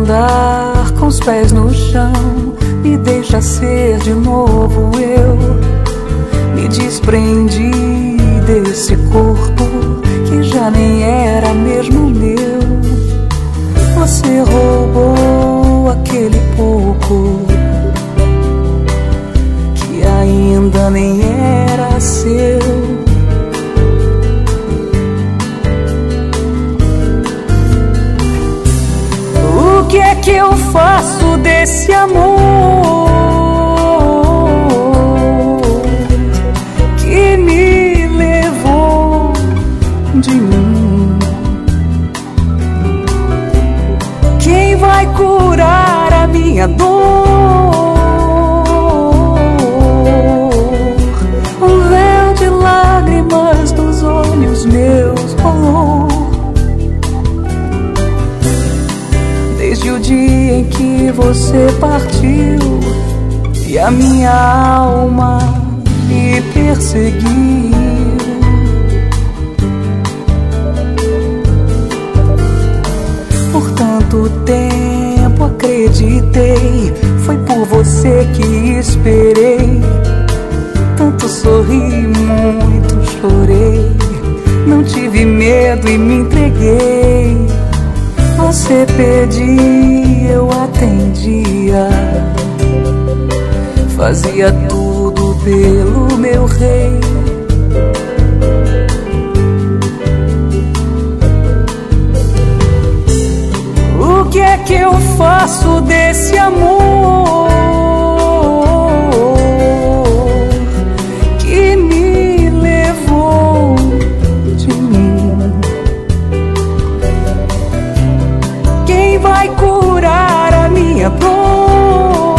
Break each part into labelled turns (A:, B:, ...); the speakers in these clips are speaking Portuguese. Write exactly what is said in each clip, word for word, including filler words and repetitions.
A: andar com os pés no chão, me deixa ser de novo eu. Me desprendi desse corpo que já nem era mesmo meu. Você roubou aquele pouco que ainda nem era seu. O que é que eu faço desse amor que me levou de mim? Quem vai curar a minha dor? Um véu de lágrimas dos olhos meus rolou desde o dia em que você partiu e a minha alma me perseguiu. Por tanto tempo acreditei, foi por você que esperei. Tanto sorri, muito chorei, não tive medo e me entreguei. Você pedia, eu atendia, fazia tudo pelo meu rei. O que é que eu faço desse amor que me levou de mim? Quem vai curar a minha dor?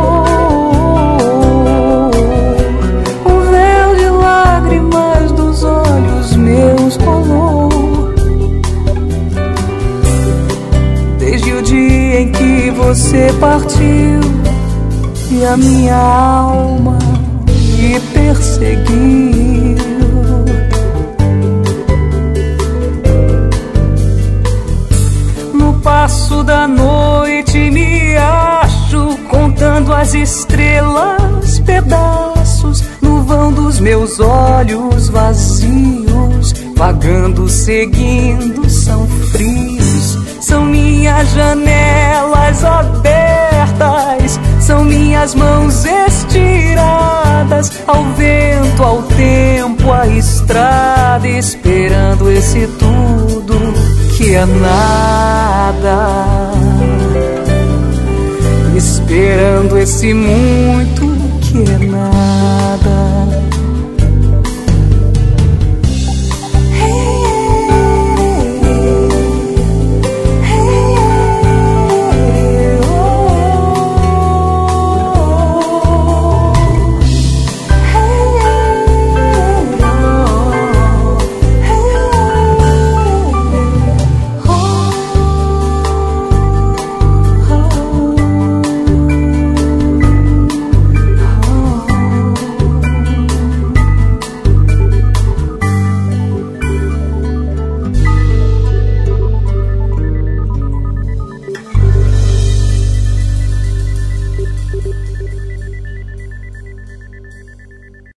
A: Um véu de lágrimas dos olhos meus rolou desde o dia em que você partiu e a minha alma me perseguiu. No passo da noite me acho contando as estrelas, pedaços no vão dos meus olhos vazios, vagando, seguindo, são frios. São minhas janelas abertas, são minhas mãos estiradas ao vento, ao tempo, à estrada, esperando esse tudo que é nada, esperando esse muito que é nada.